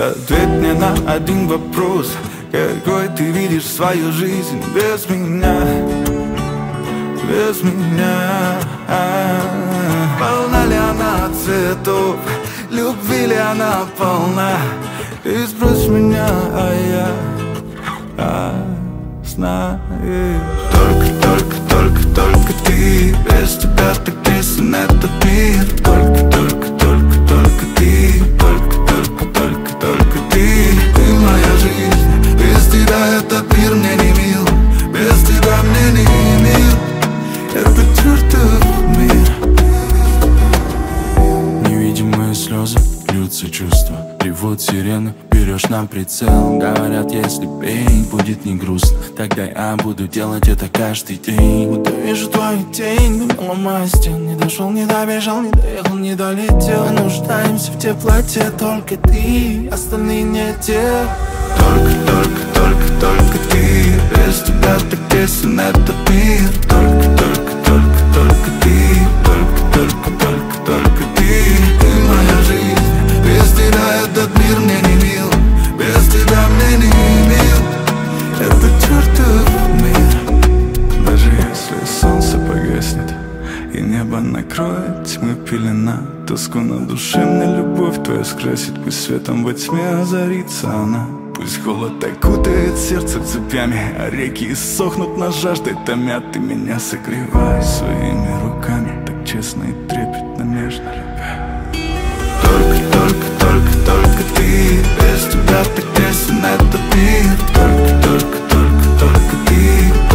Ответь мне на один вопрос: какой ты видишь свою жизнь без меня? Без меня. Полна ли она цветов, любви ли она полна? И сбрось меня, а я знаю. Только ты, без тебя так тесен этот мир. Только ты, только ты. Ты моя жизнь, без тебя этот мир мне не мил. Без тебя мне не мил этот чертов мир. Невидимые слезы, льются чувства, ревут сирены, берешь на прицел. Говорят, если петь будет не грустно, тогда я буду делать это каждый день. Будто вижу твою тень, мы ломая стен. Не дошел, не добежал, не доехал, не долетел. Мы нуждаемся в теплоте, только ты, остальные не те. Только ты, без тебя так тесен этот мир. Только ты, только ты. Ты моя жизнь, без тебя этот мир мне не мил. Без тебя мне не мил этот чертов мир. Даже если солнце погаснет и небо накроет тьмы пелена, тоску на душе мне любовь твоя скрасит. Пусть светом во тьме озарится она. Пусть холод окутает сердце цепями, а реки иссохнут на жаждой томят. Ты меня согревай своими руками, так честно и трепетно, нежно любя. Только ты, без тебя так тесен этот мир. Только ты.